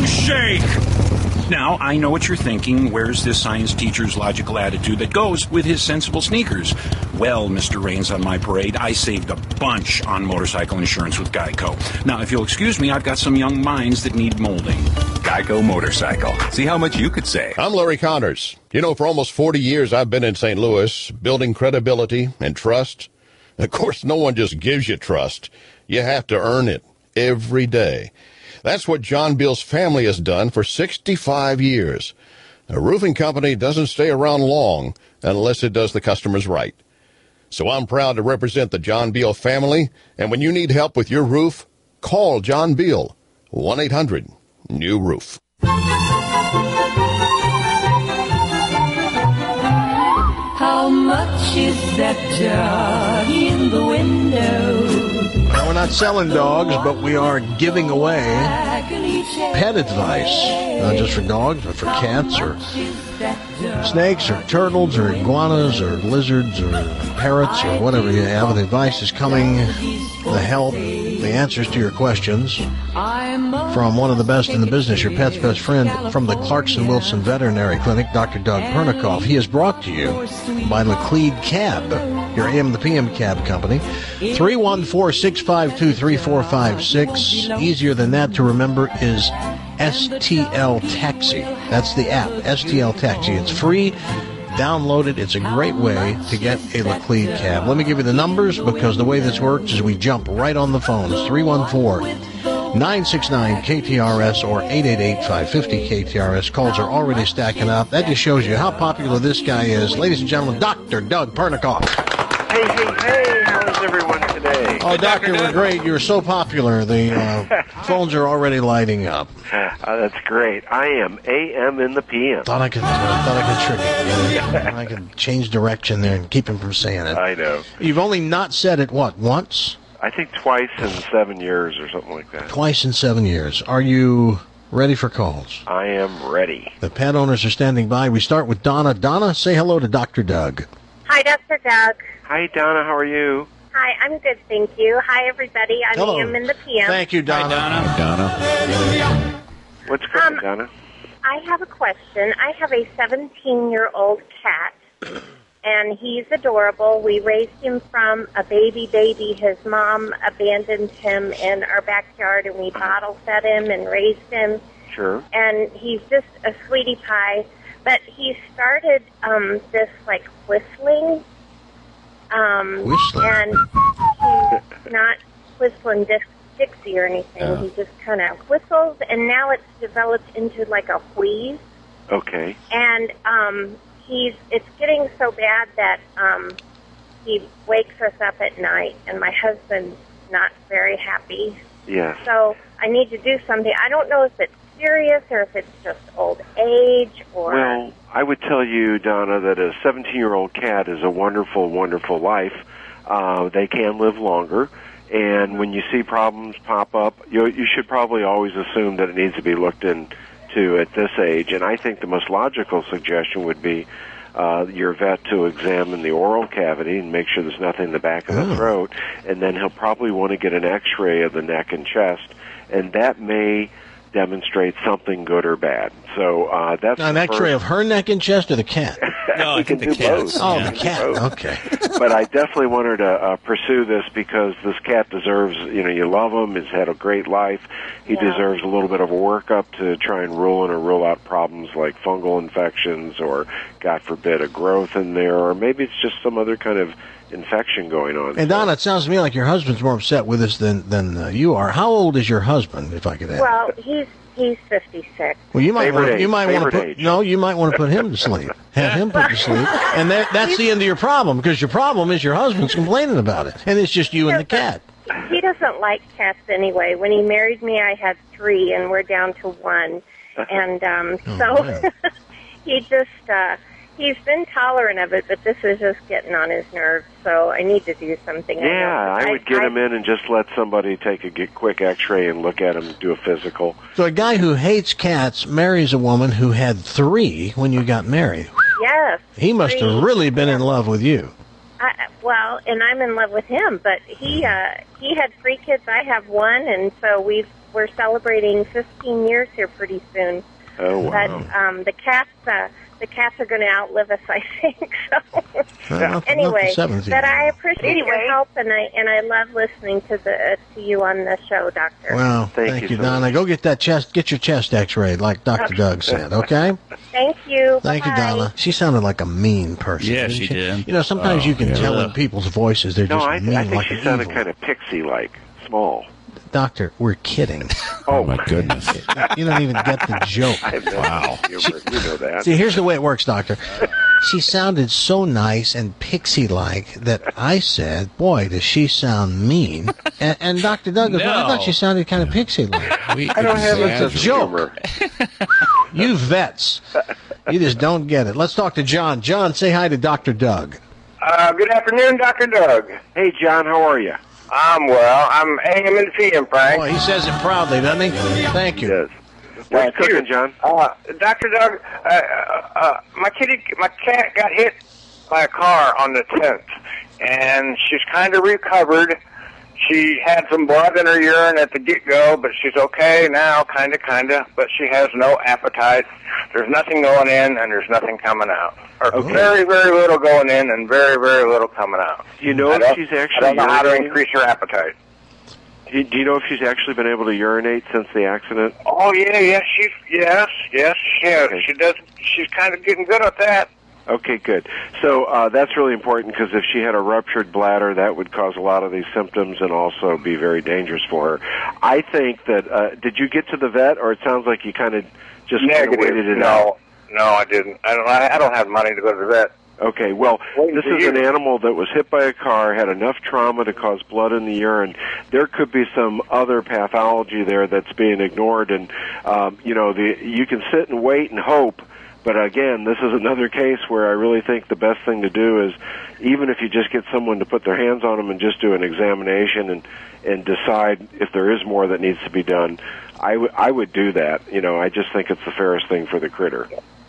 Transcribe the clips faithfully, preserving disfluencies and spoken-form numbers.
don't shake! Now, I know what you're thinking. Where's this science teacher's logical attitude that goes with his sensible sneakers? Well, Mister Rains on my parade, I saved a bunch on motorcycle insurance with Geico. Now, if you'll excuse me, I've got some young minds that need molding. Geico Motorcycle. See how much you could save. I'm Larry Connors. You know, for almost forty years, I've been in Saint Louis, building credibility and trust. Of course, no one just gives you trust. You have to earn it every day. That's what John Beal's family has done for sixty-five years. A roofing company doesn't stay around long unless it does the customers right. So I'm proud to represent the John Beal family, and when you need help with your roof, call John Beal, one eight hundred new roof. How much is that dog in the window? Now, we're not selling dogs, but we are giving away pet advice. Not just for dogs, but for cats or snakes or turtles or iguanas or lizards or parrots or whatever you have. The advice is coming, the help, the answers to your questions from one of the best in the business, your pet's best friend from the Clarkson Wilson Veterinary Clinic, Doctor Doug Pernikoff. He is brought to you by Laclede Cab, your A M and the P M cab company. three one four, six five two, three four five six. Easier than that to remember is S T L Taxi. That's the app, S T L Taxi. It's free. Download it. It's a great way to get a Laclede cab. Let me give you the numbers, because the way this works is we jump right on the phones. three one four, nine six nine, K T R S or eight eight eight, five five zero, K T R S. Calls are already stacking up. That just shows you how popular this guy is. Ladies and gentlemen, Doctor Doug Pernikoff. Hey, hey, hey, how's everyone today? Oh, Doctor, we're great. You're so popular. The uh, phones are already lighting up. Uh, that's great. I am A M in the P M. Thought I could, uh, thought I could trick it. I could change direction there and keep him from saying it. I know. You've only not said it, what, once? I think twice in seven years or something like that. Twice in seven years. Are you ready for calls? I am ready. The pet owners are standing by. We start with Donna. Donna, say hello to Doctor Doug. Hi, Doctor Doug. Hi, Donna. How are you? Hi, I'm good, thank you. Hi, everybody. I'm Hello. A M in the P M. Thank you, Donna. Hi, Donna. What's going on, Um, Donna? I have a question. I have a seventeen-year-old cat, and he's adorable. We raised him from a baby baby. His mom abandoned him in our backyard, and we bottle fed him and raised him. Sure. And he's just a sweetie pie. But he started um, this, like, whistling. Um, Whistling? And he's not whistling Dix- Dixie or anything. Yeah. He just kind of whistles, and now it's developed into, like, a wheeze. Okay. And um, he's it's getting so bad that um, he wakes us up at night, and my husband's not very happy. Yes. So I need to do something. I don't know if it's serious or if it's just old age or... Well, I would tell you, Donna, that a seventeen-year-old cat is a wonderful, wonderful life. Uh, they can live longer. And when you see problems pop up, you, you should probably always assume that it needs to be looked into at this age. And I think the most logical suggestion would be uh, your vet to examine the oral cavity and make sure there's nothing in the back of the Oh. throat. And then he'll probably want to get an x-ray of the neck and chest. And that may demonstrate something good or bad. So uh, that's An the x-ray first- of her neck and chest or the cat? No, I We think can the do cats. both. Oh, Yeah. the cat. Okay. But I definitely want her to uh, pursue this because this cat deserves, you know, you love him, he's had a great life. He Yeah. deserves a little bit of a workup to try and rule in or rule out problems like fungal infections or, God forbid, a growth in there, or maybe it's just some other kind of infection going on. And Donna, it sounds to me like your husband's more upset with us than, than uh, you are. How old is your husband, if I could ask? Well, he's he's fifty-six. Well, you might Favorite want, you age, might want to favorite put age. no, you might want to put him to sleep. Have him put to sleep, and that, that's the end of your problem, because your problem is your husband's complaining about it, and it's just you and the cat. He doesn't like cats anyway. When he married me, I had three, and we're down to one. And um, Oh, so man. he just, uh, he's been tolerant of it, but this is just getting on his nerves, so I need to do something. Yeah, I, know. I would get him in and just let somebody take a get quick x-ray and look at him, do a physical. So a guy who hates cats marries a woman who had three when you got married. Yes. He must three. have really been in love with you. I, well, and I'm in love with him, but he uh, he had three kids. I have one, and so we've we're celebrating fifteen years here pretty soon. Oh, wow. But um, the cats, uh, the cats are going to outlive us, I think. So Well, anyway, not the but I appreciate Anyway. your help, and I and I love listening to the uh, to you on the show, Doctor. Well, Thank thank, you you, so Donna. much. Go get that chest, get your chest X-rayed, like Doctor Okay. Doug said. Okay. Thank you. Thank you, Bye-bye. Donna. She sounded like a mean person. Yeah, didn't she did. You know, sometimes Oh, you can yeah. tell in people's voices they're No, just I, mean, I think like she an sounded evil. kind of pixie-like, small. Doctor, we're kidding. Oh, my goodness. You don't even get the joke. I have no Wow. humor. You know that. See, here's the way it works, Doctor. She sounded so nice and pixie-like that I said, boy, does she sound mean. And, and Doctor Doug goes, well, I No. thought she sounded kind of pixie-like. We I don't have a sense of joke. humor. You vets. You just don't get it. Let's talk to John. John, say hi to Doctor Doug. Uh, good afternoon, Doctor Doug. Hey, John, how are you? I'm well. I'm A M and P M, Frank. Boy, he says it proudly, doesn't he? Thank you. Yes. What's Thank you. cooking, John? Uh, Doctor Doug, uh, uh, uh, my kitty, my cat got hit by a car on the tenth, and she's kind of recovered. She had some blood in her urine at the get-go, but she's okay now, kind of, kind of, but she has no appetite. There's nothing going in, and there's nothing coming out. Or Okay. very, very little going in, and very, very little coming out. Do you know I if don't- she's I actually don't know how to urinating? increase her appetite. Do you, do you know if she's actually been able to urinate since the accident? Oh yeah, yes, she's yes, yes, she has. Okay. She does. She's kind of getting good at that. Okay, good. So uh, that's really important because if she had a ruptured bladder, that would cause a lot of these symptoms and also be very dangerous for her. I think that, uh, did you get to the vet, or it sounds like you kind of just kind of Negative. waited it no, out? no, I didn't. I don't. I, I don't have money to go to the vet. Okay, well, Waiting this for is you. an animal that was hit by a car, had enough trauma to cause blood in the urine. There could be some other pathology there that's being ignored, and um, you know, the you can sit and wait and hope. But again, this is another case where I really think the best thing to do is, even if you just get someone to put their hands on them and just do an examination and and decide if there is more that needs to be done, I would I would do that. You know, I just think it's the fairest thing for the critter.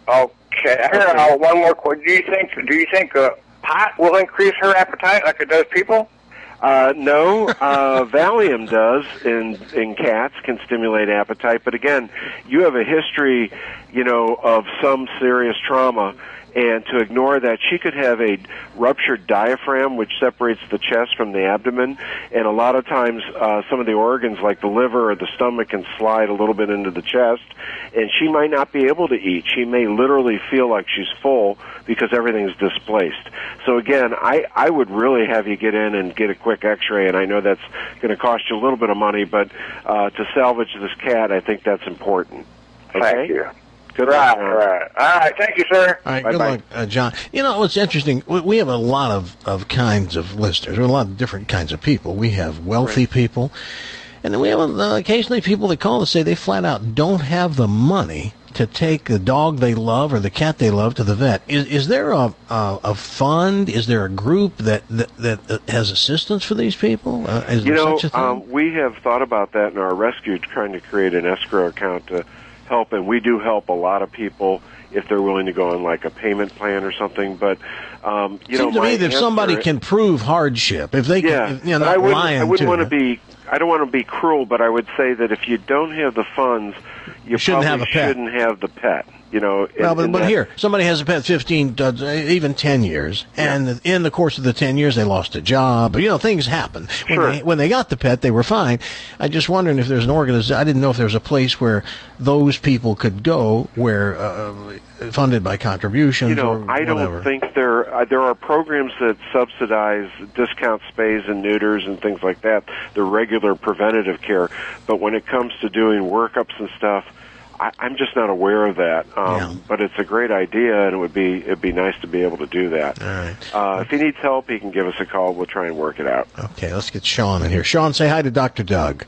Okay. Here, uh, one more question. Do you think? Do you think uh, pot will increase her appetite like it does people? Uh, no, uh, Valium does in in cats, can stimulate appetite. But again, you have a history, you know, of some serious trauma, and to ignore that, she could have a ruptured diaphragm, which separates the chest from the abdomen. And a lot of times, uh, some of the organs, like the liver or the stomach, can slide a little bit into the chest, and she might not be able to eat. She may literally feel like she's full because everything's displaced. So again, I, I would really have you get in and get a quick x-ray, and I know that's going to cost you a little bit of money, but uh, to salvage this cat, I think that's important. Okay? Thank you. Good Right, luck, John. right. All right. Thank you, sir. All right, Bye-bye. good luck, uh, John. You know, what's interesting, we, we have a lot of, of kinds of listeners. We have a lot of different kinds of people. We have wealthy people, and then we have uh, occasionally people that call and say they flat out don't have the money to take the dog they love or the cat they love to the vet. Is, is there a, a a fund? Is there a group that that, that has assistance for these people? Uh, is You there know, such a thing? um, we have thought about that in our rescue, trying to create an escrow account to help, and we do help a lot of people if they're willing to go on like a payment plan or something. But um, you Seems know, to me my that if somebody answer- can prove hardship, if they yeah, can, you know, but not I wouldn't, lying I wouldn't to want to you. be. I don't want to be cruel, but I would say that if you don't have the funds, you, You shouldn't probably have a pet. shouldn't have the pet. You know, in- Well, but, in but that- here, somebody has a pet fifteen, uh, even ten years, and in the course of the ten years, they lost a job. You know, things happen. When, Sure. they, when they got the pet, they were fine. I just wondering if there's an organization. I didn't know if there was a place where those people could go, where uh, funded by contributions. You know, or I don't whatever. think there uh, there are programs that subsidize discount spays and neuters and things like that. The regular preventative care, but when it comes to doing workups and stuff, I, I'm just not aware of that. Um, Yeah. But it's a great idea, and it would be it'd be nice to be able to do that. All right. Uh, if he needs help, he can give us a call. We'll try and work it out. Okay, let's get Sean in here. Sean, say hi to Doctor Doug.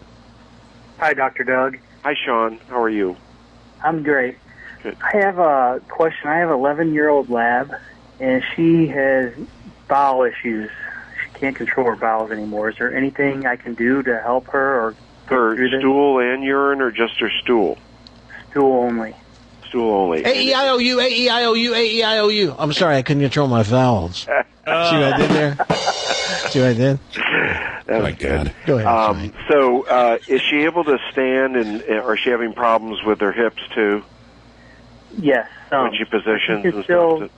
Hi, Doctor Doug. Hi, Sean. How are you? I'm great. Good. I have a question. I have an eleven-year-old lab, and she has bowel issues. She can't control her bowels anymore. Is there anything I can do to help her or Her through this? stool and urine, or just her stool? Stool only. Stool only. A E I O U, A E I O U, A E I O U. I'm sorry, I couldn't control my vowels. See what I did there? See what I did? That My was good. God. Go ahead. Um, so, uh, is she able to stand, and or is she having problems with her hips too? Yes. Um, when she positions she can and still, stuff?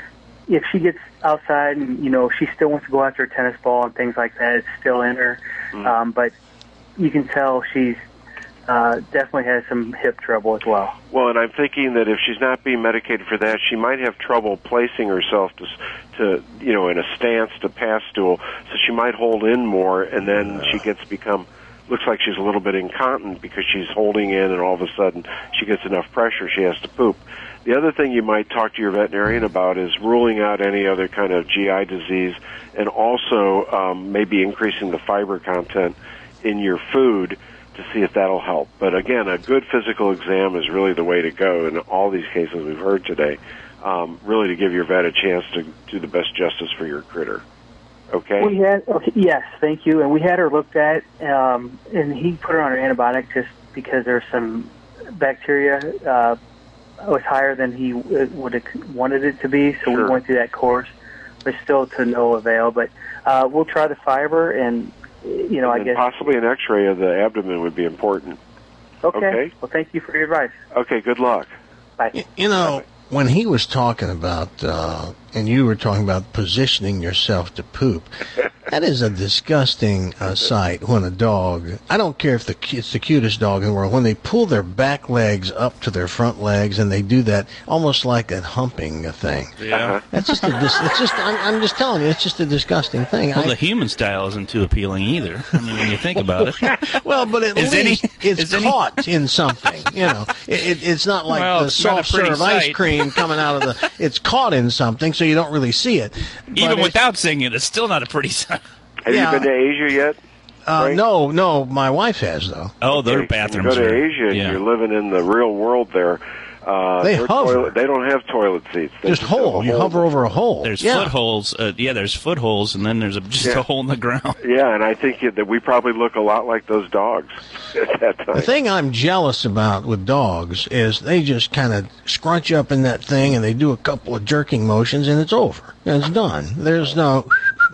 if she gets outside and, you know, she still wants to go after a tennis ball and things like that, it's still in her. Mm. Um, but you can tell she's uh, definitely has some hip trouble as well. Well, and I'm thinking that if she's not being medicated for that, she might have trouble placing herself to, to you know, in a stance to pass stool. So she might hold in more, and then she gets become looks like she's a little bit incontinent because she's holding in, and all of a sudden she gets enough pressure, she has to poop. The other thing you might talk to your veterinarian about is ruling out any other kind of G I disease, and also um, maybe increasing the fiber content in your food to see if that'll help. But again, a good physical exam is really the way to go in all these cases we've heard today, um, really to give your vet a chance to do the best justice for your critter. Okay? We had, okay, yes, thank you. And we had her looked at, um, and he put her on an antibiotic just because there's some bacteria uh, was higher than he would have wanted it to be. So Sure. we went through that course, but still to no avail. But uh, we'll try the fiber, and you know, and I guess possibly an X-ray of the abdomen would be important. Okay. Okay. Well, thank you for your advice. Okay. Good luck. Bye. You know, when he was talking about, uh, and you were talking about positioning yourself to poop, that is a disgusting uh, sight when a dog, I don't care if the, it's the cutest dog in the world, when they pull their back legs up to their front legs and they do that almost like a humping thing. Yeah. That's just a, dis- it's just, I'm, I'm just telling you, it's just a disgusting thing. Well, I, the human style isn't too appealing either. I mean, when you think about it. well, but at Is least any- it's is any- caught in something. You know, it, it, it's not like Well, the it's not a soft pretty serve ice sight. cream coming out of the. It's caught in something, so you don't really see it. But Even it's- without seeing it, it's still not a pretty sight. Have Yeah. you been to Asia yet? Uh, Right? no, no, my wife has though. Oh, their Okay, bathrooms You go to are. Asia and yeah. you're living in the real world there. Uh, They their hover. Toilet, they don't have toilet seats. They Just have a hole. You hover over a hole. There's yeah. footholes. Uh, yeah, there's footholes, and then there's a, just Yeah. a hole in the ground. Yeah, and I think that we probably look a lot like those dogs at that time. The thing I'm jealous about with dogs is they just kind of scrunch up in that thing and they do a couple of jerking motions and it's over. And it's done. There's no.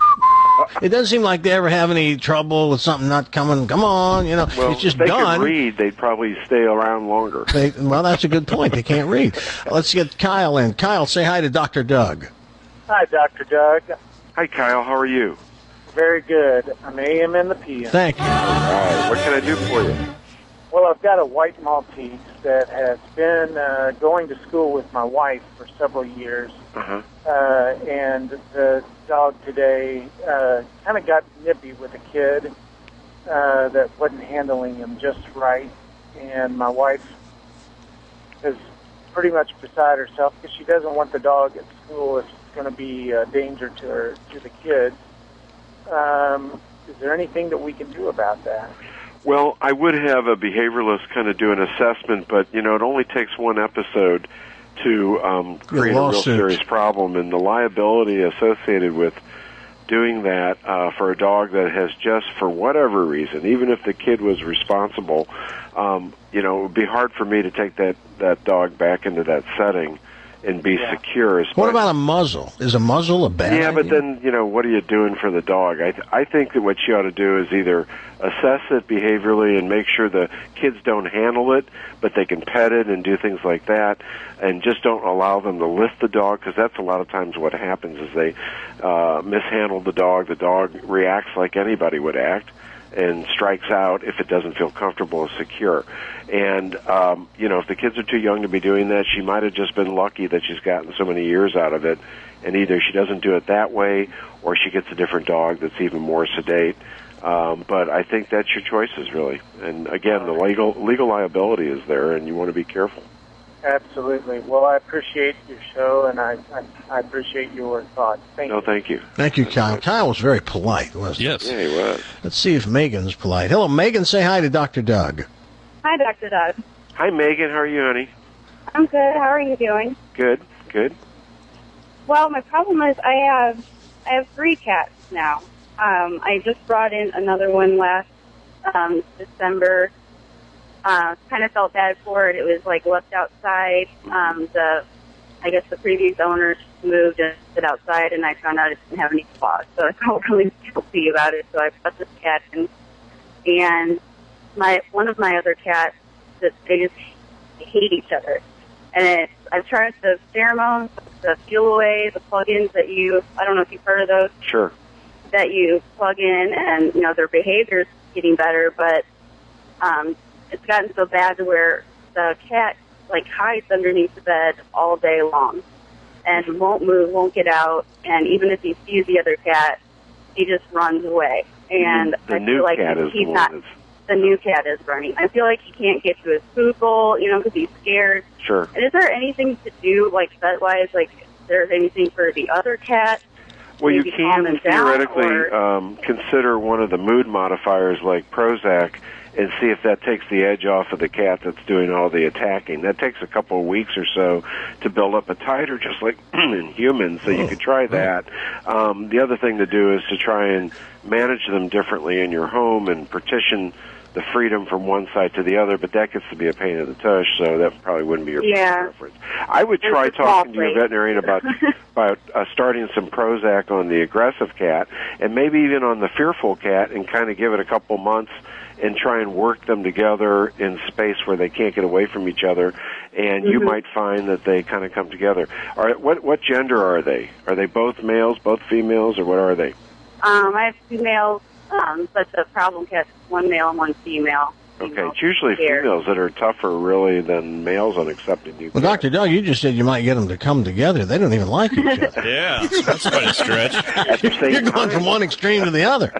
It doesn't seem like they ever have any trouble with something not coming. Come on, you know, well, it's just if they done. could read, they'd probably stay around longer. They, well, that's a good point. They can't read. Let's get Kyle in. Kyle, say hi to Doctor Doug. Hi, Doctor Doug. Hi, Kyle. How are you? Very good. I'm A M and the P M. Thank you. All right. What can I do for you? Well, I've got a white Maltese that has been uh, going to school with my wife for several years. Uh-huh. Uh, and the dog today uh, kind of got nippy with a kid uh, that wasn't handling him just right. And my wife is pretty much beside herself because she doesn't want the dog at school if it's going to be a danger to her, to the kids. Um, is there anything that we can do about that? Well, I would have a behavioralist kind of do an assessment, but, you know, it only takes one episode to um, create a real lawsuit. serious problem, and the liability associated with doing that uh, for a dog that has just, for whatever reason, even if the kid was responsible, um, you know, it would be hard for me to take that, that dog back into that setting and be Yeah. secure. What about a muzzle? Is a muzzle a bad Yeah, but idea? then, you know, what are you doing for the dog? I th- I think that what you ought to do is either assess it behaviorally and make sure the kids don't handle it, but they can pet it and do things like that, and just don't allow them to lift the dog, because that's a lot of times what happens is they uh, mishandle the dog. The dog reacts like anybody would act and strikes out if it doesn't feel comfortable or secure. And, um, you know, if the kids are too young to be doing that, she might have just been lucky that she's gotten so many years out of it, and either she doesn't do it that way or she gets a different dog that's even more sedate. Um, but I think that's your choices, really. And, again, the legal legal liability is there, and you want to be careful. Absolutely. Well, I appreciate your show, and I, I, I appreciate your thoughts. Thank No, you. thank you. Thank you, Kyle. Kyle was very polite, wasn't he? Yes. Yeah, he was. Let's see if Megan's polite. Hello, Megan. Say hi to Doctor Doug. Hi, Doctor Doug. Hi, Megan. How are you, honey? I'm good. How are you doing? Good, good. Well, my problem is I have I have three cats now. Um, I just brought in another one last um, December. Uh, kind of felt bad for it. It was like left outside. Um, the I guess the previous owners moved and sit outside, and I found out it didn't have any claws. So I felt really guilty about it. So I put this cat in, and my one of my other cats, that they just hate each other. And it's, I've tried the pheromones, the fuel away, the plug-ins that you, I don't know if you've heard of those. Sure. That you plug in, and, you know, their behavior's getting better, but um, it's gotten so bad to where the cat, like, hides underneath the bed all day long and won't move, won't get out, and even if he sees the other cat, he just runs away. And the I new feel like cat is he's the not, one that's... the new cat is running. I feel like he can't get to his food bowl, you know, because he's scared. Sure. And is there anything to do, like, vet-wise, like, is there anything for the other cat? Well, you Maybe calm can him down, theoretically or- um, consider one of the mood modifiers like Prozac and see if that takes the edge off of the cat that's doing all the attacking. That takes a couple of weeks or so to build up a titer, just like in humans, so you could try that. Um, the other thing to do is to try and manage them differently in your home and partition the freedom from one side to the other, but that gets to be a pain in the tush, so that probably wouldn't be your Yeah. preference. I would try It's a small talking to your place. veterinarian about about uh, starting some Prozac on the aggressive cat, and maybe even on the fearful cat, and kind of give it a couple months and try and work them together in space where they can't get away from each other, and you Mhm. might find that they kind of come together. Are, what what gender are they? Are they both males, both females, or what are they? Um, I have two males, um, but the problem cat's one male and one female. Okay, it's usually Here. females that are tougher, really, than males on accepting new Well, Doctor Doug, you just said you might get them to come together. They don't even like each other. Yeah, that's quite a stretch. You're going from one extreme to the other.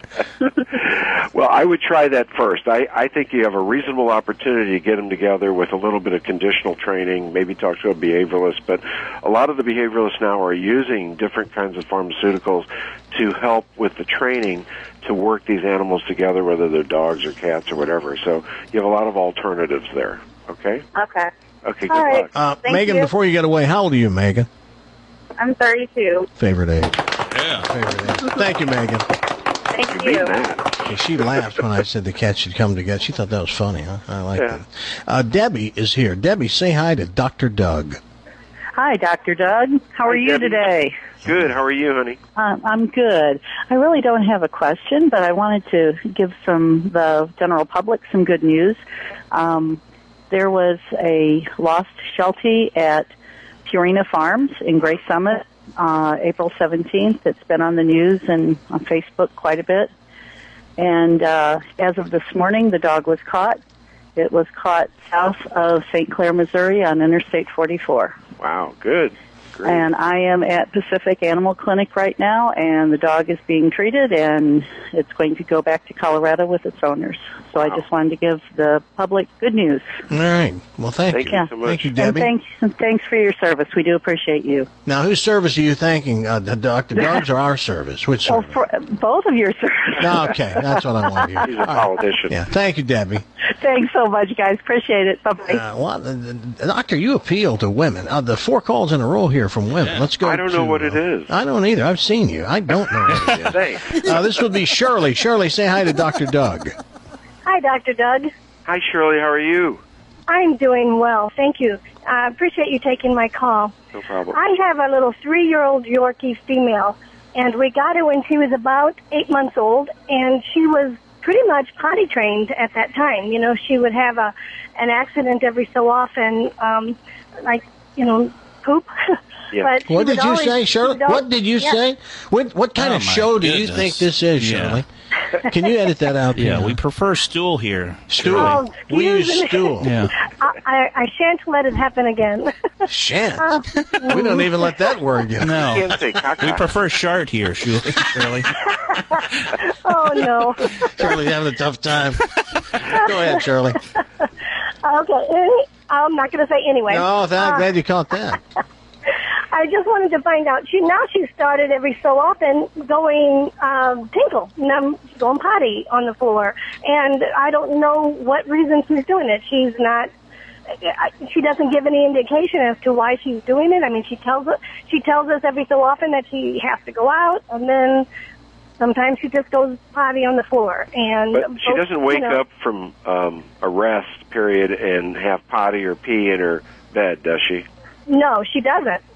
Well, I would try that first. I, I think you have a reasonable opportunity to get them together with a little bit of conditional training, maybe talk to a behavioralist, but a lot of the behavioralists now are using different kinds of pharmaceuticals to help with the training to work these animals together, whether they're dogs or cats or whatever. So you have a lot of alternatives there, okay? Okay. Okay, All good right. luck. Uh, Thank Megan, you. before you get away, how old are you, Megan? I'm thirty-two. Favorite age. Yeah. Favorite age. Thank you, Megan. Thank you. Okay, she laughed when I said the cats should come together. She thought that was funny. Huh? I like Yeah. that. Uh, Debbie is here. Debbie, say hi to Doctor Doug. Hi, Doctor Doug. How are Hi, you Debbie. today? Good. How are you, honey? Um, I'm good. I really don't have a question, but I wanted to give some the general public some good news. Um, there was a lost Sheltie at Purina Farms in Gray Summit, uh, April seventeenth. It's been on the news and on Facebook quite a bit. And uh, as of this morning, the dog was caught. It was caught south of Saint Clair, Missouri on Interstate forty-four. Wow, good. Great. And I am at Pacific Animal Clinic right now, and the dog is being treated, and it's going to go back to Colorado with its owners. So I just wanted to give the public good news. All right. Well, thank, Thank you. you so much. Thank you, And Debbie. thanks, and thanks for your service. We do appreciate you. Now, whose service are you thanking? Uh, the Doctor Doug's or our service? Which Well, service? for both of your service. No, okay. That's what I want to hear. He's a politician. Yeah. Thank you, Debbie. Thanks so much, guys. Appreciate it. Bye-bye. Uh, what, uh, Doctor, you appeal to women. Uh, the four calls in a row here from women. Let's go. I don't to, know what it uh, is. I don't either. I've seen you. I don't know what it Say. is. Uh, this would be Shirley. Shirley, say hi to Doctor Doug. Hi, Doctor Doug. Hi, Shirley. How are you? I'm doing well, thank you. I appreciate you taking my call. No problem. I have a little three-year-old Yorkie female, and we got her when she was about eight months old, and she was pretty much potty trained at that time. You know, she would have a an accident every so often, um, like, you know, poop. Yeah. But she What would did you always- say, she Shirley? would al- What did you Yeah. say? What what kind Oh, of my show do you goodness. think this is, Yeah. Shirley? Can you edit that out? Yeah, Peanut? we prefer stool here. Stool. Oh, we use excuse me. stool. Yeah. I, I, I shan't let it happen again. Shan't. Uh, We don't even let that word get. No. You can't say caca. We prefer shart here, Shirley. Shirley. Oh, no. Shirley's having a tough time. Go ahead, Shirley. Okay, any- I'm not going to say anyway. No, th- I'm Uh, glad you caught that. I just wanted to find out. She now she started every so often going um, tinkle, num, going potty on the floor, and I don't know what reason she's doing it. She's not. She doesn't give any indication as to why she's doing it. I mean, she tells us she tells us every so often that she has to go out, and then sometimes she just goes potty on the floor. And But she both, doesn't you wake know, up from um, a rest period and have potty or pee in her bed, does she? No, she doesn't.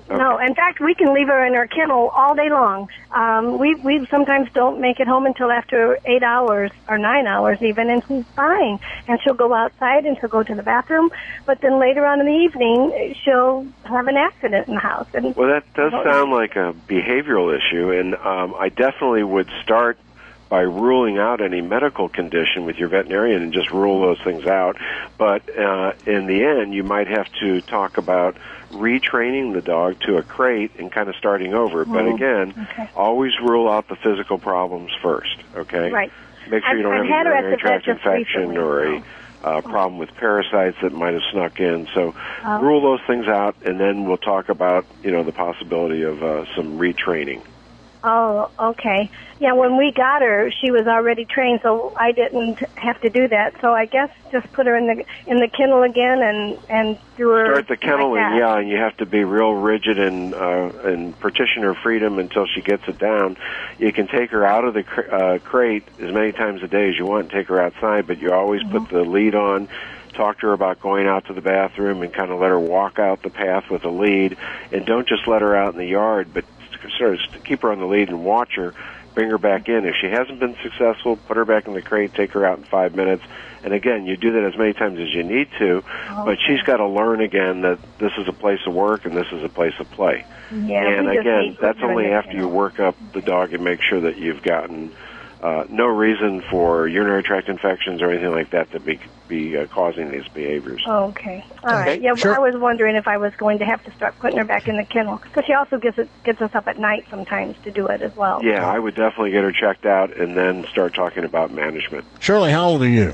No, in fact, we can leave her in her kennel all day long. Um, we we sometimes don't make it home until after eight hours or nine hours even, and she's fine. And she'll go outside and she'll go to the bathroom, but then later on in the evening, she'll have an accident in the house. And well, that does sound like a behavioral issue, and um, I definitely would start by ruling out any medical condition with your veterinarian and just rule those things out. But uh, in the end, you might have to talk about retraining the dog to a crate and kind of starting over. But Oh, again, okay. always rule out the physical problems first, okay? Right. Make sure you don't I've- have I've had a her at urinary the tract vet just infection recently, or a uh, problem with parasites that might have snuck in. So Oh. rule those things out, and then we'll talk about, you know, the possibility of uh, some retraining. Oh, okay. Yeah, when we got her, she was already trained, so I didn't have to do that. So I guess just put her in the in the kennel again and and do her. Start the kennel, like and that. yeah, and you have to be real rigid and uh, and partition her freedom until she gets it down. You can take her out of the cr- uh, crate as many times a day as you want, and take her outside, but you always put the lead on. Talk to her about going out to the bathroom and kind of let her walk out the path with a lead, and don't just let her out in the yard, but sort of keep her on the lead and watch her. Bring her back in. If she hasn't been successful, put her back in the crate, take her out in five minutes. And again, you do that as many times as you need to, but she's got to learn again that this is a place of work and this is a place of play. Yeah, and we just again, hate that's putting her only in the after you work up the dog and make sure that you've gotten uh, no reason for urinary tract infections or anything like that to be be uh, causing these behaviors. Oh, okay. All right. Okay, Yeah, sure. I was wondering if I was going to have to start putting her back in the kennel, because she also gets it, gets us up at night sometimes to do it as well. Yeah, I would definitely get her checked out and then start talking about management. Shirley, how old are you?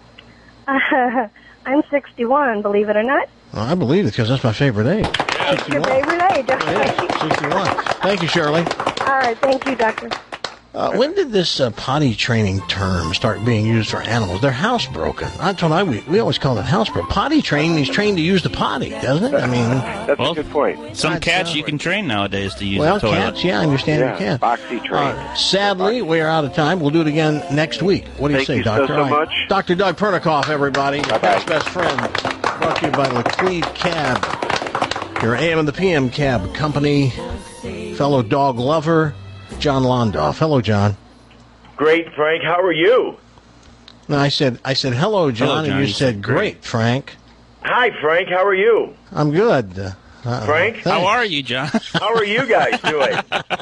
I'm sixty-one, believe it or not. Well, I believe it because that's my favorite age. It's your favorite age. Okay. sixty-one. Thank you, Shirley. All right. Thank you, Doctor. Uh, when did this uh, potty training term start being used for animals? They're housebroken. That's what I we, we always call it housebroken. Potty training is trained to use the potty, doesn't it? I mean, that's well, a good point. Some cats you can train nowadays to use well, the toilet. cats, yeah, I understand Yeah, you can. boxy trained. Uh, sadly, we are out of time. We'll do it again next week. What do you Thank say, you so, Doctor? so All right. much. Doctor Doug Pernikoff, everybody. Your past best friend. Brought to you by Laclede Cab, your A M and the P M cab company. Fellow dog lover, John Londoff. Hello, John. Great, Frank. How are you? No, I said, I said, hello, John, Hello, John. and you You said, said great, Frank. Hi, Frank. How are you? I'm good. Uh, Frank? thanks. How are you, John? How are you guys doing?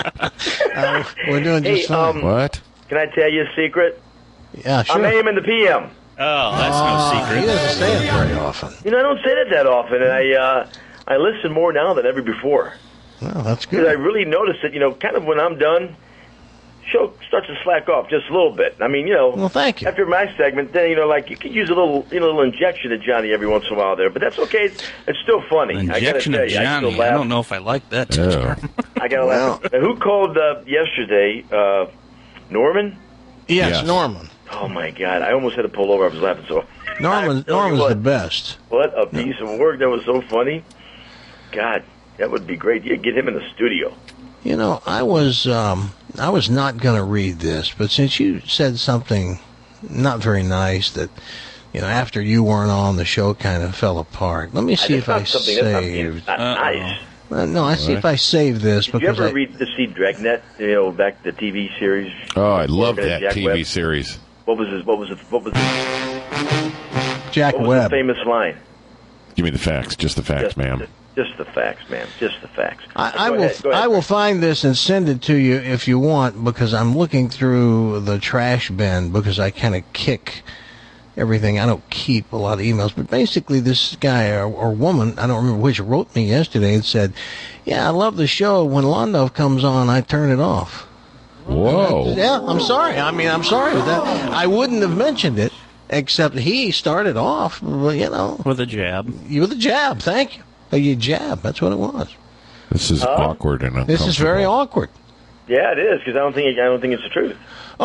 Uh, we're doing Hey, just fine. um, What? Can I tell you a secret? Yeah, sure. I'm A M and the P M. Oh, that's Ah, no secret. He doesn't say it very often. You know, I don't say that that often, and I uh, I listen more now than ever before. Well, that's Because I good. really notice that, you know, kind of when I'm done, show starts to slack off just a little bit. I mean, you know, Well, thank you. after my segment, then, you know, like, you could use a little, you know, little injection of Johnny every once in a while there, but that's okay. It's, it's still funny. An I gotta injection tell of you, I still Johnny. I laugh. don't know if I like that Oh. term. I gotta laugh. Now, who called uh, yesterday? Uh, Norman? Yes, Yes. Norman. Oh my God! I almost had to pull over. I was laughing so. Norman, I tell you Norman's what, the best. What a piece of work! That was so funny. God, that would be great. Yeah, get him in the studio. You know, I was um, I was not going to read this, but since you said something not very nice that, you know, after you weren't on, the show kind of fell apart. Let me see That's if I not something- that's not being- saved. not nice. Uh, no, I see if I save this Did you because ever I, read the see Dragnet? You know, back the T V series. Oh, I love Jack that T V Webb? series. What was his? What was it? What was his, Jack what was Webb. the famous line? Give me the facts, just the facts, Just, ma'am. just the facts, man. Just the facts. I, I Go will. ahead, go ahead. I will find this and send it to you if you want, because I'm looking through the trash bin because I kind of kick everything. I don't keep a lot of emails, but basically, this guy or, or woman, I don't remember which, wrote me yesterday and said, "Yeah, I love the show. When Londoff comes on, I turn it off." Whoa. Yeah, I'm sorry. I mean, I'm sorry with that. I wouldn't have mentioned it, except he started off, well, you know, with a jab. You with a jab. Thank you. A you jab. That's what it was. This is Huh? awkward and uncomfortable. This is very awkward. Yeah, it is because I don't think I don't think it's the truth.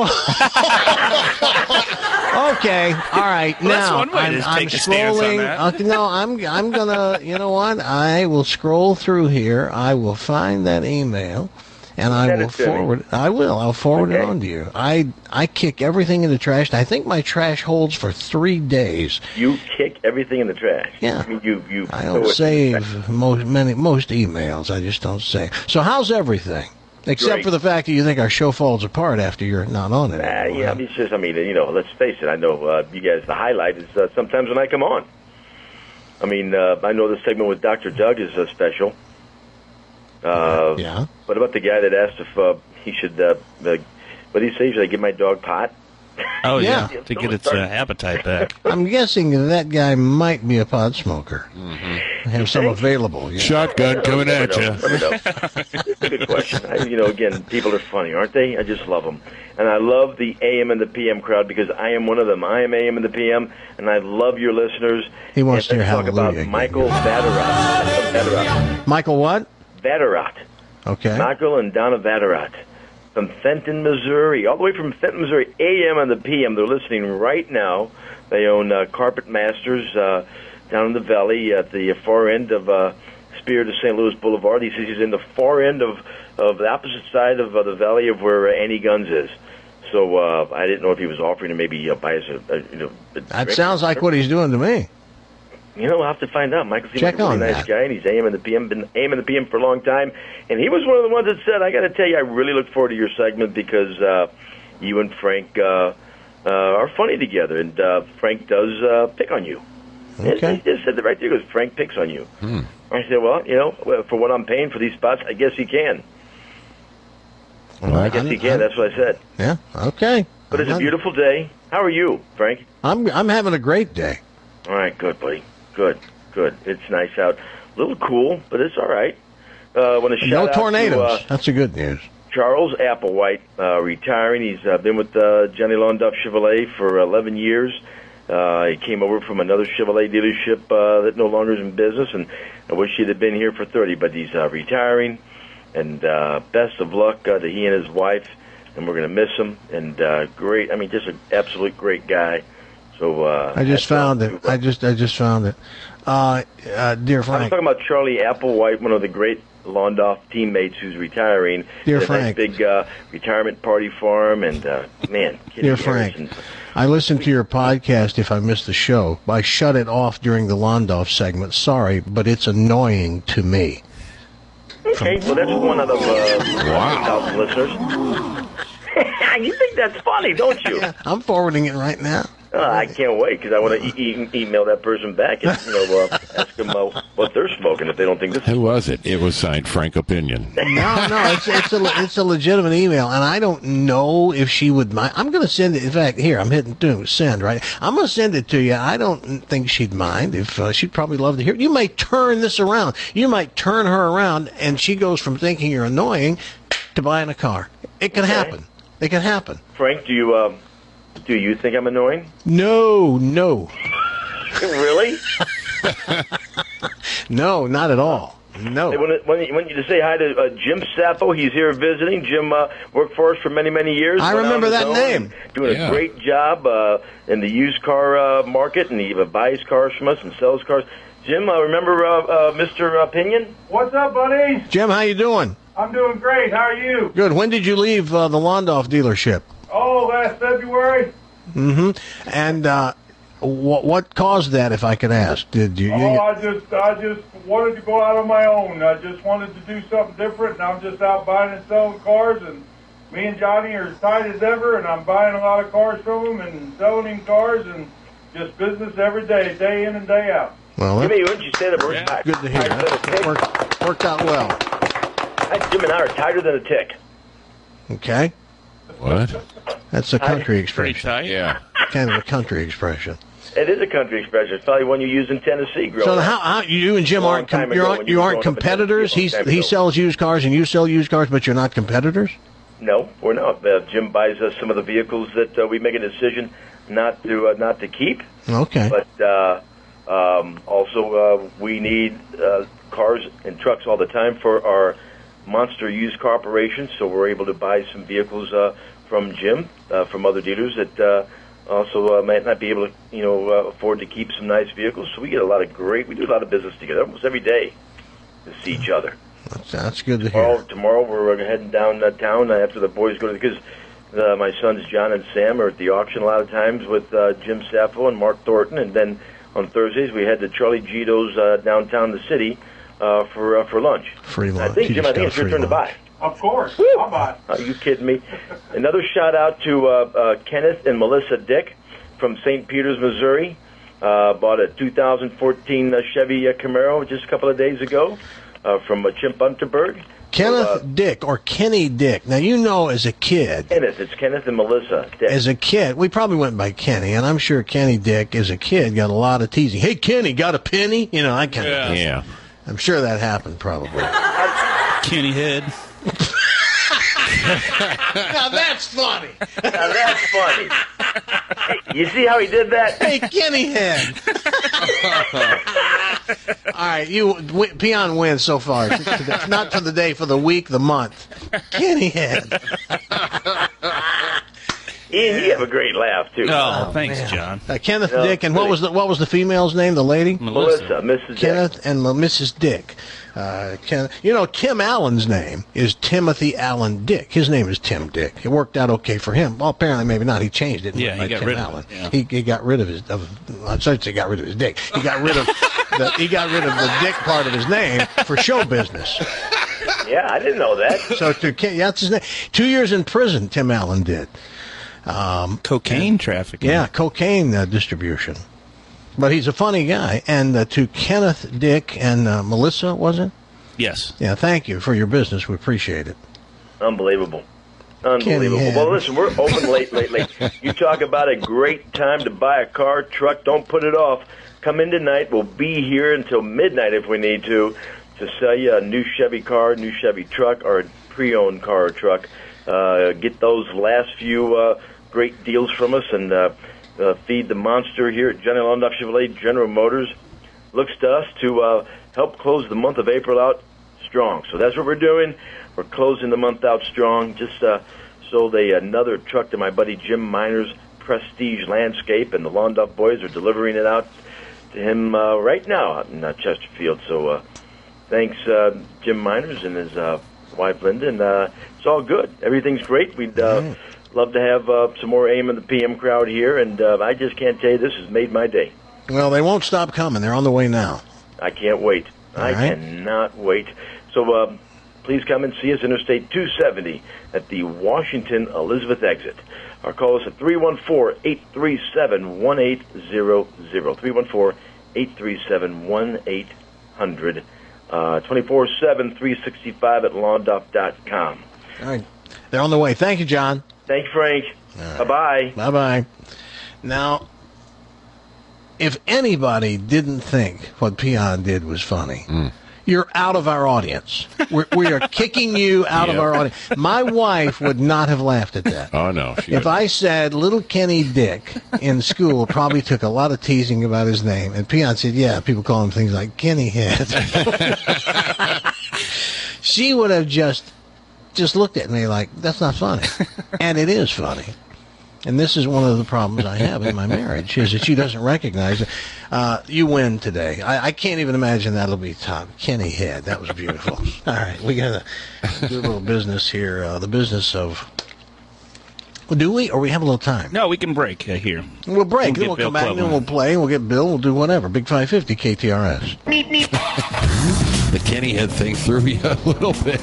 Okay, all right. Well, that's now one way to I'm, just I'm take a stance on scrolling. that. Okay, no, I'm I'm gonna. You know what? I will scroll through here. I will find that email, and I Send will it to me. forward. I will. I'll forward Okay. it on to you. I I kick everything in the trash. I think my trash holds for three days. You kick everything in the trash. Yeah. I mean, you you. I throw don't it- save most many most emails. I just don't save. So how's everything? Except Great. for the fact that you think our show falls apart after you're not on it. Nah, anymore. yeah, I mean, it's just, I mean, you know, let's face it. I know uh, you guys, the highlight is uh, sometimes when I come on. I mean, uh, I know the segment with Doctor Doug is uh, special. Uh, yeah. What about the guy that asked if uh, he should, uh, uh, what did he say? Should I give my dog pot? Oh, yeah, Yeah. to get its uh, appetite back. I'm guessing that guy might be a pot smoker. Mm-hmm. Have some available. Yeah. Shotgun coming at you. Let me know. It's a good question. I, you know, again, people are funny, aren't they? I just love them. And I love the A M and the P M crowd because I am one of them. I am A M and the P M, and I love your listeners. He wants and to hear let's talk Hallelujah about again. Michael Vatterott. Vatterott. Michael what? Vatterott. Okay. Michael and Donna Vatterott from Fenton, Missouri, all the way from Fenton, Missouri, A M and the P M. They're listening right now. They own uh, Carpet Masters uh, down in the valley at the far end of uh, Spirit of Saint Louis Boulevard. He says he's in the far end of, of the opposite side of uh, the valley of where uh, Annie Guns is. So uh, I didn't know if he was offering to maybe uh, buy us a, a, you know, a That drink. sounds like what he's doing to me. You know, we'll have to find out. Michael seems Check like a really on nice that. guy, and he's A M and the P M, been A M and the P M for a long time. And he was one of the ones that said, I got to tell you, I really look forward to your segment because uh, you and Frank uh, uh, are funny together, and uh, Frank does uh, pick on you. Okay. He just said that right there, because Frank picks on you. I said, well, you know, well, for what I'm paying for these spots, I guess he can. Well, I guess I'm- he can. I'm- That's what I said. Yeah. Okay. But it's I'm a not- beautiful day. How are you, Frank? I'm I'm having a great day. All right, good, buddy. Good, good. It's nice out. A little cool, but it's all right. Uh, want to shout No out tornadoes. to uh, That's the good news. Charles Applewhite, uh, retiring. He's uh, been with uh, Johnny Londuff Chevrolet for eleven years. Uh, he came over from another Chevrolet dealership uh, that no longer is in business, and I wish he'd have been here for thirty, but he's uh, retiring. And uh, best of luck uh, to he and his wife, and we're going to miss him. And uh, great, I mean, just an absolute great guy. So uh, I just that's, uh, found it. I just I just found it. Uh, uh, dear I was Frank, talking about Charlie Applewhite, one of the great Londoff teammates who's retiring. Dear Had a Frank. nice big uh, retirement party for him, and uh, man, Kitty dear Frank, Harrison. I listened to your podcast if I missed the show. I shut it off during the Londoff segment. Sorry, but it's annoying to me. Okay, well that's one out of uh, one thousand listeners. You think that's funny, don't you? I'm forwarding it right now. Uh, I can't wait because I want to e- e- email that person back and you know uh, ask them uh, what they're smoking if they don't think this. Who was it? It was signed Frank Opinion. No, no, it's it's a it's a legitimate email, and I don't know if she would mind. I'm going to send it. In fact, here I'm hitting do send right. I'm going to send it to you. I don't think she'd mind. If uh, she'd probably love to hear. You may turn this around. You might turn her around, and she goes from thinking you're annoying to buying a car. It can Okay. happen. It can happen. Frank, do you uh, do you think I'm annoying? No, no, Really? no, not at all. No. Hey, when, it, when, you, when you to say hi to uh, Jim Sappho, he's here visiting. Jim uh, worked for us for many, many years. I Went out remember on his that own name. and Doing Yeah. a great job uh, in the used car uh, market, and he uh, buys cars from us and sells cars. Jim, uh, remember uh, uh, Mister Opinion? What's up, buddy? Jim, how you doing? I'm doing great. How are you? Good. When did you leave uh, the Londoff dealership? Oh, last February. Mm-hmm. And uh, what what caused that, if I could ask? Did you? Oh, I just, I just wanted to go out on my own. I just wanted to do something different, and I'm just out buying and selling cars. And me and Johnny are as tight as ever, and I'm buying a lot of cars from him and selling him cars, and just business every day, day in and day out. Well, Jimmy, that's wouldn't you say that we're tight? good to hear. tighter than a That tick? worked, worked out well. Jim and I are tighter than a tick. Okay, What? that's a country Pretty expression. tight. Yeah. Kind of a country expression. It is a country expression. It's probably one you use in Tennessee growing So up. how, how you and Jim Long aren't com- time you ago aren't when you you were aren't growing up in competitors? Tennessee, He's long time he ago. sells used cars and you sell used cars, but you're not competitors. No, we're not. Uh, Jim buys us some of the vehicles that uh, we make a decision not to uh, not to keep. Okay. But uh, um, also, uh, we need uh, cars and trucks all the time for our monster used car operations. So we're able to buy some vehicles uh, from Jim, uh, from other dealers that uh, also uh, might not be able to, you know, uh, afford to keep some nice vehicles. So we get a lot of great. We do a lot of business together almost every day to see each other. That's, that's good to hear. Tomorrow, tomorrow we're heading down uh, town after the boys go to because uh, my sons John and Sam are at the auction a lot of times with uh, Jim Sappho and Mark Thornton, and then on Thursdays we head to Charlie Gito's uh, downtown the city uh, for uh, for lunch. Free lunch. I think You Jim, just I think got it's your free turn to lunch. buy. Of course. I'll buy. Are you kidding me? Another shout out to uh, uh, Kenneth and Melissa Dick from Saint Peters, Missouri. Uh, bought a two thousand fourteen uh, Chevy uh, Camaro just a couple of days ago uh, from uh, Chimp Unterberg. Kenneth So, uh, Dick or Kenny Dick. Now, you know, as a kid, Kenneth, it's Kenneth and Melissa Dick. as a kid, we probably went by Kenny, and I'm sure Kenny Dick, as a kid, got a lot of teasing. Hey, Kenny, got a penny? You know, I kind Yeah. of. Yeah. I'm sure that happened, probably. Kenny Head. Now that's funny. Now that's funny. Hey, you see how he did that? Hey, Kenny Head. All right, you w- Peon wins so far. Today. Not for the day, for the week, the month. Kenny Head. Ian, you have a great laugh too. Oh, thanks, man. John. Uh, Kenneth No, Dick, and what was the what was the female's name? The lady, Melissa, Missus Kenneth Dick. and M- Missus Dick. Uh, Ken, you know, Tim Allen's name is Timothy Allen Dick. His name is Tim Dick. It worked out okay for him. Well, apparently, maybe not. He changed it. and Yeah, went he by got Tim rid of Allen. it, yeah. He, he got rid of his. Of, I should say, got rid of his dick. He got rid of the. He got rid of the dick part of his name for show business. Yeah, I didn't know that. So to Ken, yeah, that's his name. Two years in prison, Tim Allen did. Um, Cocaine trafficking. Yeah, cocaine uh, distribution. But he's a funny guy. And uh, to Kenneth Dick and uh, Melissa, was it? Yes. Yeah, thank you for your business. We appreciate it. Unbelievable. Unbelievable. Kenny, yeah. Well, listen, we're open late, late, late. You talk about a great time to buy a car, truck. Don't put it off. Come in tonight. We'll be here until midnight if we need to, to sell you a new Chevy car, new Chevy truck, or a pre-owned car or truck. Uh, get those last few uh, great deals from us and uh, uh, feed the monster here at Johnny Londoff Chevrolet General Motors. Looks to us to uh, help close the month of April out strong. So that's what we're doing. We're closing the month out strong. Just uh, sold a, another truck to my buddy Jim Miner's Prestige Landscape, and the Londoff boys are delivering it out to him uh, right now out in uh, Chesterfield. So uh, thanks, uh, Jim Miners and his uh, wife Linda, and uh, it's all good. Everything's great. We'd uh, Mm. love to have uh, some more A M and the P M crowd here, and uh, I just can't tell you, this has made my day. Well, they won't stop coming. They're on the way now. I can't wait. All I right. cannot wait. So uh, please come and see us, Interstate two seventy at the Washington Elizabeth exit. Or call us at three one four, eight three seven, one eight zero zero. three one four, eight three seven, one eight hundred. Uh, twenty-four seven, three sixty-five at londoff dot com. All right. They're on the way. Thank you, John. Thank you, Frank. right. Bye-bye. Bye-bye. Now, if anybody didn't think what Peon did was funny, you're out of our audience. We're, we are kicking you out of Yep. our audience. My wife would not have laughed at that. Oh, no. She If I said little Kenny Dick in school probably took a lot of teasing about his name, and Peon said, yeah, people call him things like Kenny Head, she would have just just looked at me like, that's not funny. And it is funny. And this is one of the problems I have in my marriage, is that she doesn't recognize it. Uh, you win today. I, I can't even imagine that'll be top. Kenny Head. That was beautiful. All right, we got to do a little business here. Uh, the business of... Well, do we? Or we have a little time? No, we can break uh, here. We'll break. We'll then we'll get come Bill back, and then we'll Cleveland. play, and we'll get Bill, we'll do whatever. Big five fifty K T R S. The Kenny Head thing threw you a little bit.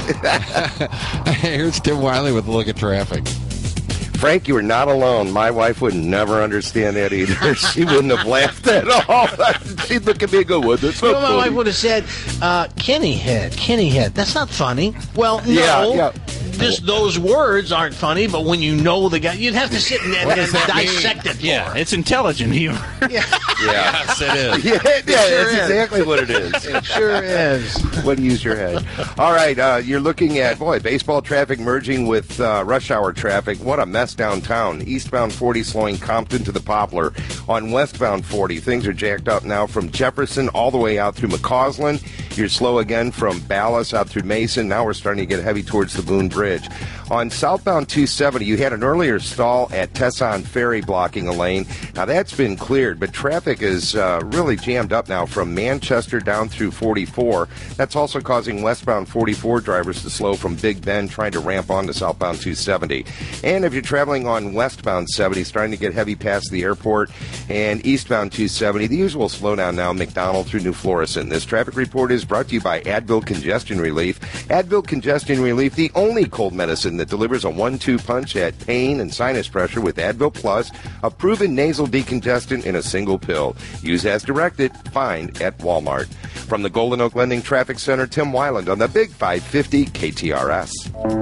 Here's Tim Wiley with a look at traffic. Frank, you are not alone. My wife would never understand that either. She wouldn't have laughed at all. She'd look at me and go, "What? That's You not know, my wife funny." would have said, uh, Kenny Head, Kenny Head. That's not funny. Well, no. Yeah, yeah. Just those words aren't funny, but when you know the guy, you'd have to sit and, and, What does and that mean? dissect it for Yeah, her. it's intelligent humor. Yeah. Yes, it is. Yeah, yeah, sure that's is. exactly what it is. It sure is. Way to use your head. All right, uh, you're looking at, boy, baseball traffic merging with uh, rush hour traffic. What a mess downtown. Eastbound forty slowing Compton to the Poplar. On westbound forty, things are jacked up now from Jefferson all the way out through McCausland. You're slow again from Ballas out through Mason. Now we're starting to get heavy towards the Boone Bridge. Bridge. On southbound two seventy, you had an earlier stall at Tesson Ferry blocking a lane. Now, that's been cleared, but traffic is uh, really jammed up now from Manchester down through forty-four. That's also causing westbound forty-four drivers to slow from Big Bend trying to ramp onto southbound two seventy. And if you're traveling on westbound seventy, starting to get heavy past the airport, and eastbound two seventy, the usual slowdown now, McDonald through New Florissant. This traffic report is brought to you by Advil Congestion Relief. Advil Congestion Relief, the only cold medicine that delivers a one two punch at pain and sinus pressure with Advil Plus, a proven nasal decongestant in a single pill. Use as directed. Find at Walmart. From the Golden Oak Lending Traffic Center, Tim Weiland on the Big five fifty K T R S.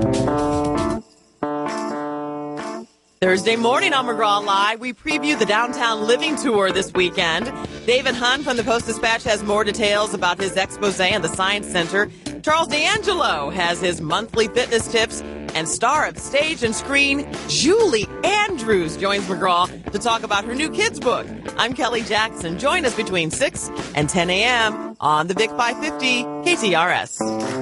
Thursday morning on McGraw Live, we preview the Downtown Living Tour this weekend. David Hunt from the Post-Dispatch has more details about his expose in the Science Center. Charles D'Angelo has his monthly fitness tips. And star of stage and screen, Julie Andrews joins McGraw to talk about her new kids' book. I'm Kelly Jackson. Join us between six and ten a.m. on the Vic five fifty K T R S.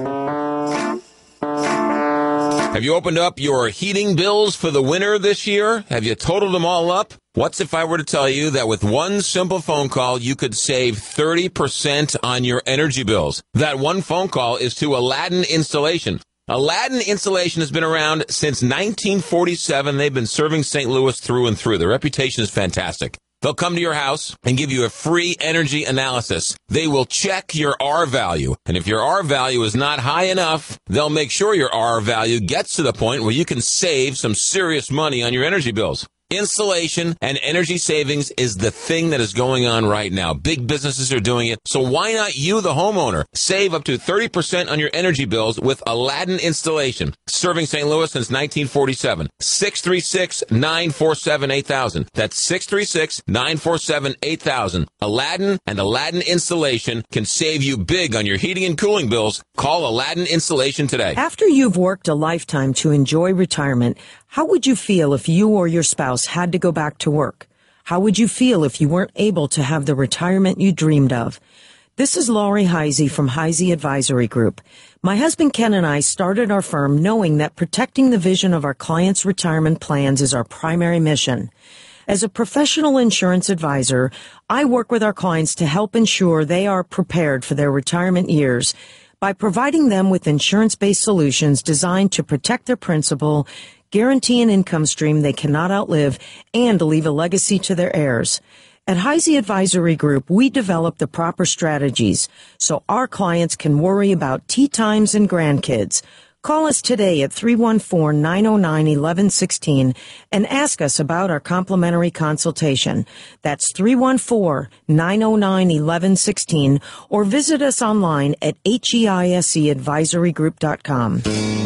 Have you opened up your heating bills for the winter this year? Have you totaled them all up? What's if I were to tell you that with one simple phone call, you could save thirty percent on your energy bills? That one phone call is to Aladdin Installation. Aladdin Installation has been around since nineteen forty-seven. They've been serving Saint Louis through and through. Their reputation is fantastic. They'll come to your house and give you a free energy analysis. They will check your R value. And if your R value is not high enough, they'll make sure your R value gets to the point where you can save some serious money on your energy bills. Installation and energy savings is the thing that is going on right now. Big businesses are doing it. So why not you, the homeowner? Save up to thirty percent on your energy bills with Aladdin Installation. Serving Saint Louis since nineteen forty-seven. six three six, nine four seven, eight thousand. That's six three six, nine four seven, eight thousand. Aladdin and Aladdin Installation can save you big on your heating and cooling bills. Call Aladdin Installation today. After you've worked a lifetime to enjoy retirement, how would you feel if you or your spouse had to go back to work? How would you feel if you weren't able to have the retirement you dreamed of? This is Laurie Heisey from Heisey Advisory Group. My husband Ken and I started our firm knowing that protecting the vision of our clients' retirement plans is our primary mission. As a professional insurance advisor, I work with our clients to help ensure they are prepared for their retirement years by providing them with insurance-based solutions designed to protect their principal, guarantee an income stream they cannot outlive, and leave a legacy to their heirs. At Heisey Advisory Group, we develop the proper strategies so our clients can worry about tea times and grandkids. Call us today at three one four, nine oh nine, one one one six and ask us about our complimentary consultation. That's three one four, nine oh nine, one one one six or visit us online at heise advisory group dot com.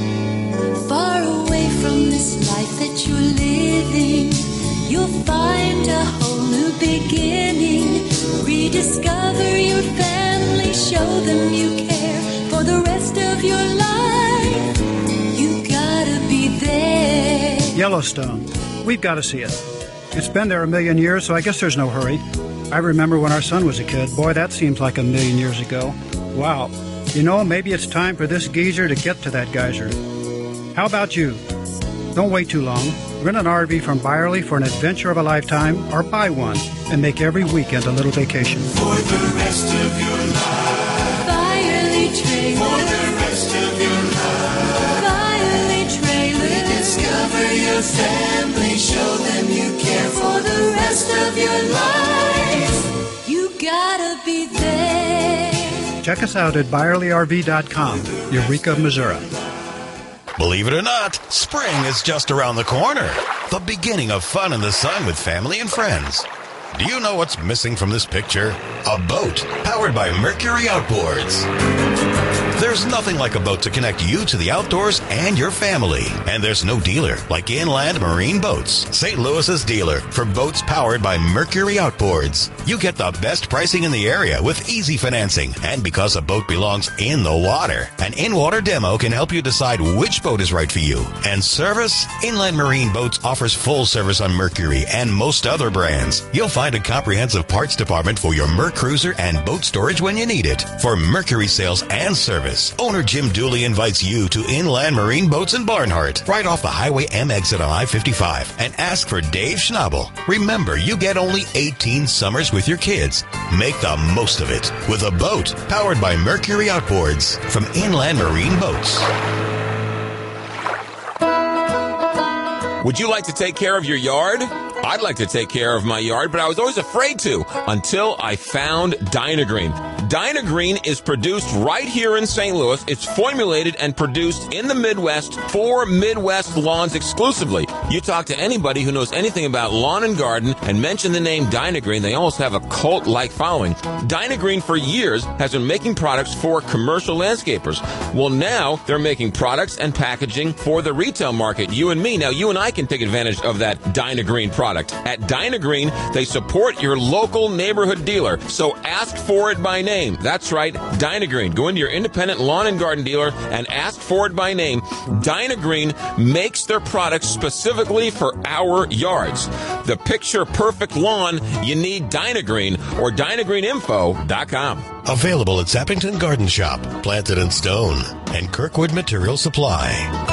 Far away from this life that you're living, you'll find a whole new beginning. Rediscover your family, show them you care for the rest of your life. You gotta be there. Yellowstone. We've got to see it. It's been there a million years, so I guess there's no hurry. I remember when our son was a kid. Boy, that seems like a million years ago. Wow. You know, maybe it's time for this geezer to get to that geyser. How about you? Don't wait too long. Rent an R V from Byerly for an adventure of a lifetime, or buy one and make every weekend a little vacation. For the rest of your life. Byerly Trailer. For the rest of your life. Byerly Trailer. Rediscover your family. Show them you care for the rest of your life. You gotta be there. Check us out at Byerly R V dot com, Eureka, Missouri. Believe it or not, spring is just around the corner. The beginning of fun in the sun with family and friends. Do you know what's missing from this picture? A boat powered by Mercury Outboards. There's nothing like a boat to connect you to the outdoors and your family. And there's no dealer like Inland Marine Boats, Saint Louis's dealer for boats powered by Mercury Outboards. You get the best pricing in the area with easy financing. And because a boat belongs in the water, an in-water demo can help you decide which boat is right for you. And service? Inland Marine Boats offers full service on Mercury and most other brands. You'll find a comprehensive parts department for your Merc Cruiser and boat storage when you need it. For Mercury sales and service, service. Owner Jim Dooley invites you to Inland Marine Boats in Barnhart, right off the Highway M exit on I fifty-five, and ask for Dave Schnabel. Remember, you get only eighteen summers with your kids. Make the most of it with a boat powered by Mercury Outboards from Inland Marine Boats. Would you like to take care of your yard? I'd like to take care of my yard, but I was always afraid to until I found Dynagreen. Dynagreen is produced right here in Saint Louis. It's formulated and produced in the Midwest for Midwest lawns exclusively. You talk to anybody who knows anything about lawn and garden and mention the name Dynagreen, they almost have a cult-like following. Dynagreen for years has been making products for commercial landscapers. Well, now they're making products and packaging for the retail market, you and me. Now, you and I can take advantage of that Dynagreen product. At Dynagreen, they support your local neighborhood dealer, so ask for it by name. That's right, Dynagreen. Go into your independent lawn and garden dealer and ask for it by name. Dynagreen makes their products specifically for our yards. The picture-perfect lawn, you need Dynagreen or dynagreen info dot com. Available at Sappington Garden Shop, Planted in Stone, and Kirkwood Material Supply.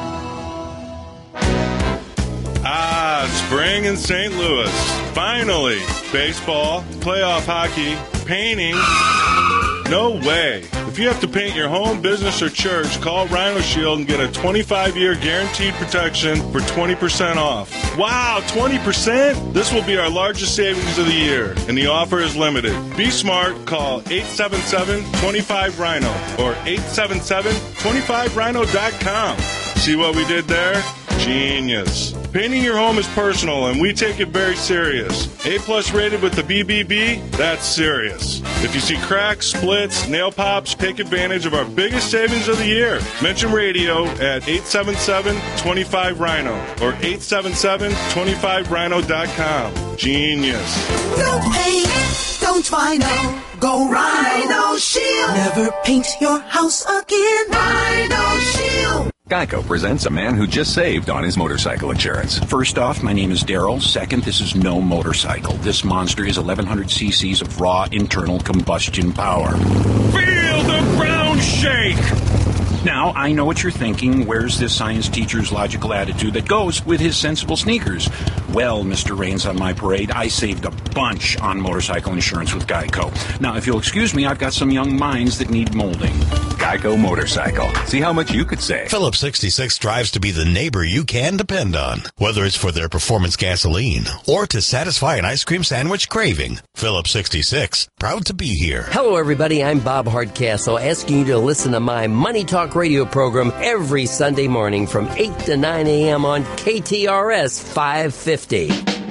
Ah, spring in Saint Louis. Finally. Baseball, playoff hockey, painting. No way. If you have to paint your home, business, or church, call Rhino Shield and get a twenty-five year guaranteed protection for twenty percent off. Wow, twenty percent? This will be our largest savings of the year, and the offer is limited. Be smart. Call eight seven seven, two five, Rhino or eight seven seven, two five rhino dot com. See what we did there? Genius. Painting your home is personal, and we take it very serious. A-plus rated with the B B B, that's serious. If you see cracks, splits, nail pops, take advantage of our biggest savings of the year. Mention radio at eight seven seven, two five, Rhino or eight seven seven, two five rhino dot com. Genius. Don't paint, don't Rhino. Go Rhino Shield. Never paint your house again. Rhino Shield. Geico presents a man who just saved on his motorcycle insurance. First off, my name is Daryl. Second, this is no motorcycle. This monster is eleven hundred cc's of raw internal combustion power. Feel the ground shake! Now, I know what you're thinking. Where's this science teacher's logical attitude that goes with his sensible sneakers? Well, Mister Rains on my parade, I saved a bunch on motorcycle insurance with Geico. Now, if you'll excuse me, I've got some young minds that need molding. Geico Motorcycle. See how much you could save. Phillips sixty-six strives to be the neighbor you can depend on, whether it's for their performance gasoline or to satisfy an ice cream sandwich craving. Phillips sixty-six, proud to be here. Hello, everybody. I'm Bob Hardcastle, asking you to listen to my Money Talk radio program every Sunday morning from eight to nine a.m. on K T R S five fifty.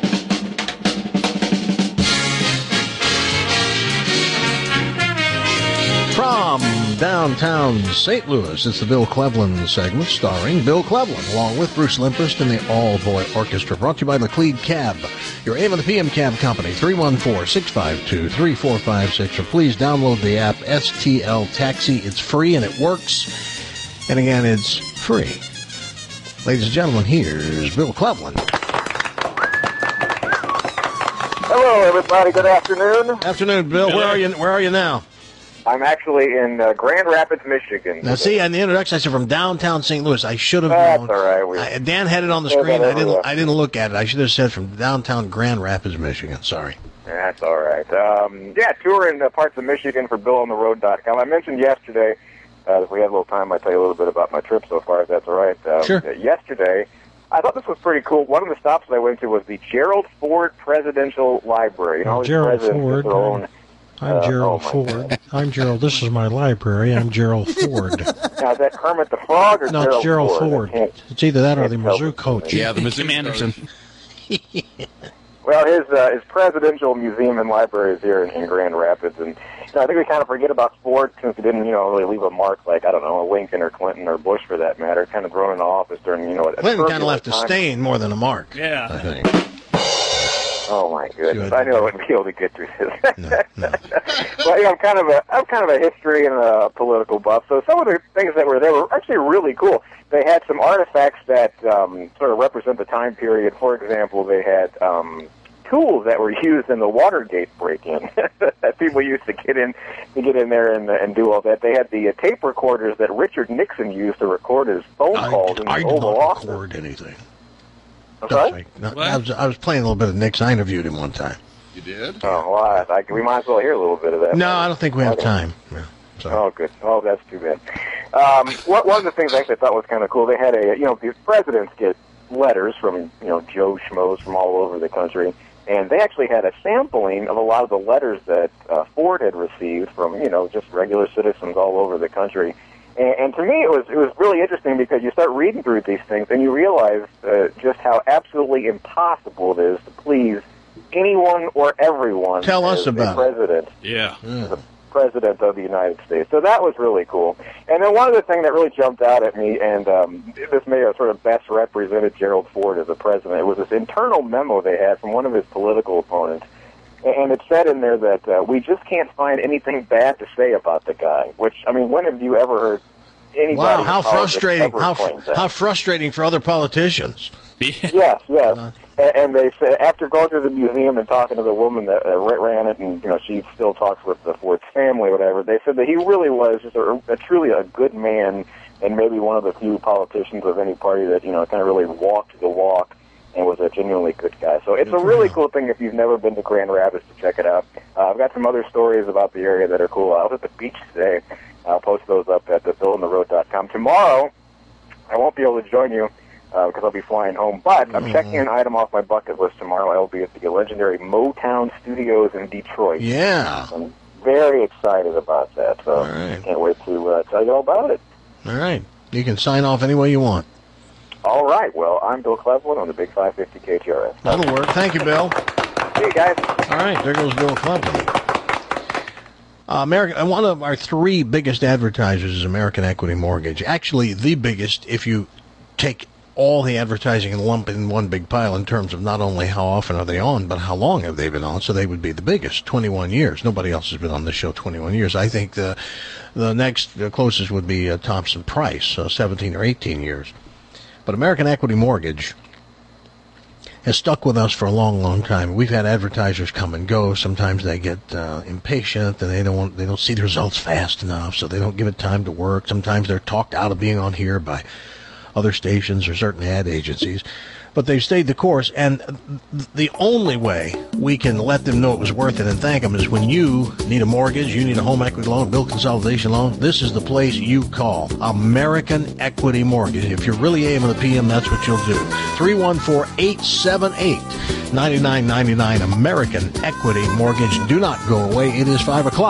From downtown Saint Louis, it's the Bill Cleveland segment starring Bill Cleveland, along with Bruce Limperst and the All-Boy Orchestra, brought to you by McLeod Cab, your A M and the P M cab company, three one four, six five two, three four five six, or please download the app S T L Taxi. It's free and it works, and again, it's free. Ladies and gentlemen, here's Bill Cleveland. Hello, everybody. Good afternoon. Afternoon, Bill. Where are you? Where are you now? I'm actually in uh, Grand Rapids, Michigan. Now, see, in the introduction, I said from downtown Saint Louis. I should have That's known. all right. We, I, Dan had it on the Yeah, screen. that I didn't. everywhere. I didn't look at it. I should have said from downtown Grand Rapids, Michigan. Sorry. That's all right. Um, yeah, touring uh, parts of Michigan for Bill on the Road dot com. I mentioned yesterday, uh, if we have a little time, I'll tell you a little bit about my trip so far, if that's all right. Um, Sure. Yesterday, I thought this was pretty cool. One of the stops that I went to was the Gerald Ford Presidential Library. You know, all these Gerald presidents Ford. get their own. I'm uh, Gerald oh, my Ford. God. I'm Gerald. This is my library. I'm Gerald Ford. Now, is that Kermit the Frog or No, Gerald it's Gerald Ford? I Ford. can't- It's either that or the can't tell Mizzou coach. Yeah, the Mizzou Anderson. Well, his uh, his presidential museum and library is here in, in Grand Rapids, and you know, I think we kind of forget about sports since it didn't, you know, really leave a mark like, I don't know, a Lincoln or Clinton or Bush for that matter, kind of thrown into office during, you know, a Clinton kind of turbulent left a time. stain more than a mark. Yeah. I think. Oh my goodness! I knew I wouldn't be able to get through this. Well, you know, I'm kind of a I'm kind of a history and a political buff, so some of the things that were there were actually really cool. They had some artifacts that um, sort of represent the time period. For example, they had um, tools that were used in the Watergate break-in that people used to get in to get in there and, and do all that. They had the uh, tape recorders that Richard Nixon used to record his phone calls in the I did Oval not Office. record anything. I'm sorry? No, I, was, I was playing a little bit of Nick's. I interviewed him one time. You did? Oh, well, I, I, we might as well hear a little bit of that. No, I don't think we have Okay. time. Yeah, sorry. Oh, good. Oh, that's too bad. Um, what, one of the things I actually thought was kind of cool, they had a, you know, these presidents get letters from, you know, Joe Schmoes from all over the country, and they actually had a sampling of a lot of the letters that uh, Ford had received from, you know, just regular citizens all over the country. And, and to me, it was it was really interesting because you start reading through these things and you realize uh, just how absolutely impossible it is to please anyone or everyone. Tell us as about a president. Yeah. The president of the United States. So that was really cool. And then one other thing that really jumped out at me, and um, this may have sort of best represented Gerald Ford as a president, it was this internal memo they had from one of his political opponents. And it said in there that uh, we just can't find anything bad to say about the guy. Which, I mean, when have you ever heard anybody? Wow, how in politics frustrating! ever How claim that? how frustrating for other politicians. Yes, yes. And, and they said after going through the museum and talking to the woman that uh, ran it, and you know she still talks with the Ford's family, or whatever. They said that he really was just a, a truly a good man, and maybe one of the few politicians of any party that you know kind of really walked the walk and was a genuinely good guy. So it's a really cool thing if you've never been to Grand Rapids to check it out. Uh, I've got some other stories about the area that are cool. I was at the beach today. I'll post those up at the bill on the road dot com. Tomorrow, I won't be able to join you uh, because I'll be flying home, but I'm checking an item off my bucket list tomorrow. I will be at the legendary Motown Studios in Detroit. Yeah. I'm very excited about that, so I can't wait to uh, tell you all about it. All right. You can sign off any way you want. All right, well, I'm Bill Cleveland on the Big five fifty K T R S. That'll work. Thank you, Bill. See you guys. All right, there goes Bill Cleveland. Uh, American, one of our three biggest advertisers is American Equity Mortgage. Actually, the biggest if you take all the advertising and lump in one big pile in terms of not only how often are they on, but how long have they been on. So they would be the biggest, twenty-one years. Nobody else has been on this show twenty-one years. I think the the next the closest would be uh, Thompson Price, uh, seventeen or eighteen years. But American Equity Mortgage has stuck with us for a long, long time. We've had advertisers come and go. Sometimes they get uh, impatient and they don't want, they don't see the results fast enough, so they don't give it time to work. Sometimes they're talked out of being on here by other stations or certain ad agencies. But they've stayed the course, and the only way we can let them know it was worth it and thank them is when you need a mortgage, you need a home equity loan, bill consolidation loan, this is the place you call. American Equity Mortgage. If you're really A M and the P M, that's what you'll do. three one four, eight seven eight, nine nine nine nine, American Equity Mortgage. Do not go away. It is five o'clock.